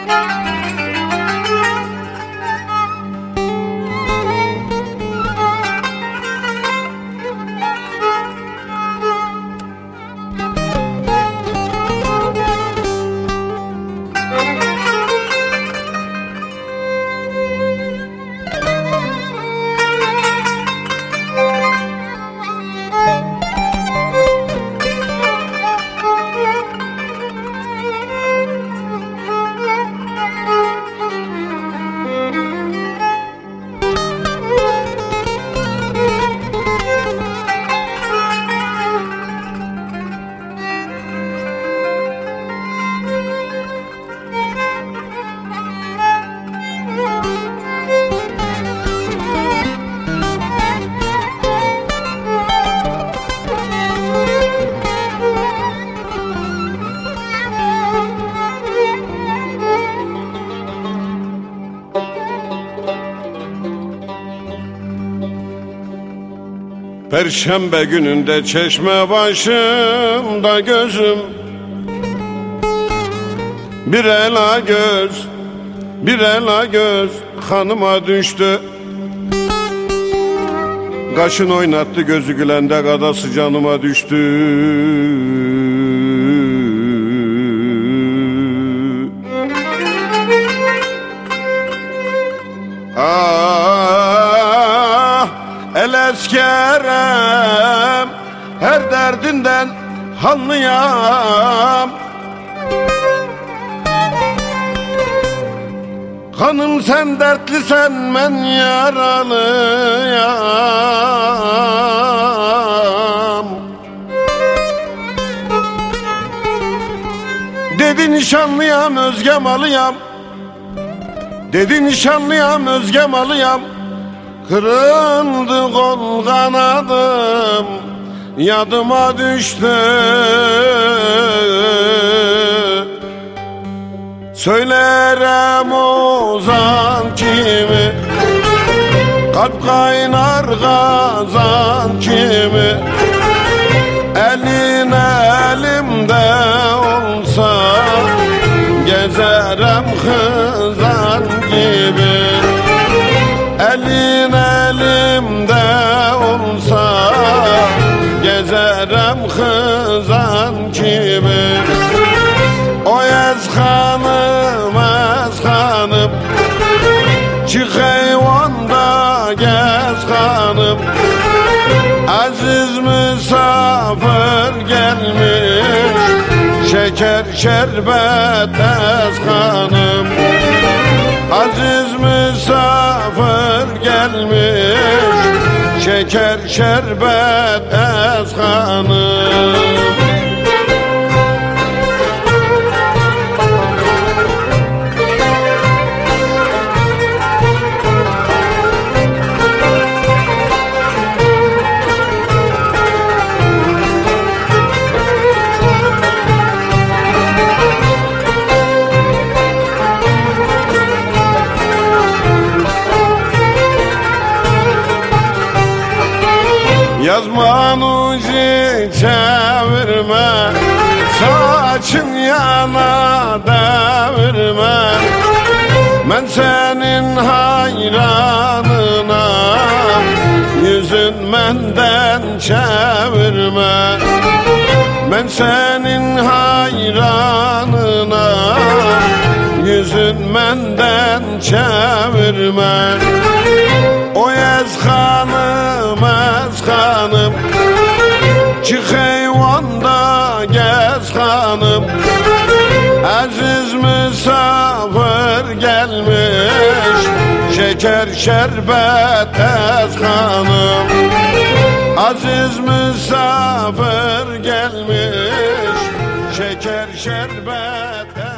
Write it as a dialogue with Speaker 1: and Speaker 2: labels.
Speaker 1: Perşembe gününde çeşme başımda gözüm, bir ela göz, bir ela göz hanıma düştü. Kaşın oynattı gözü gülende kadası canıma düştü. El eskerem, her derdinden hanlıyam. Hanım sen dertlisen ben yaralıyam. Dedi nişanlıyam özge malıyam, dedi nişanlıyam özge malıyam. Kırıldı kol kanadım, yadıma düştü. Söylerem ozan kimi, kalp kaynar kazan kimi. Elin elimde olsa gezerem hızan gibi. Elin elimde olsa gezerem hızan kimi. O ezhanım ezhanım, çık eyvanda gez hanım. Aziz misafir gelmiş, şeker şerbet ezhanım. Aziz misafir gelmiş, şeker şerbet ezhanım. Yazman ucu çevirme, saçın yana devirme. Ben senin hayranına, yüzün benden çevirme. Ben senin hayranına, yüzün benden çevirme. O ezhanım ezhanım, çık eyvanda gez hanım. Aziz misafir gelmiş, şeker şerbet ezhanım. Aziz misafir gelmiş, şeker şerbet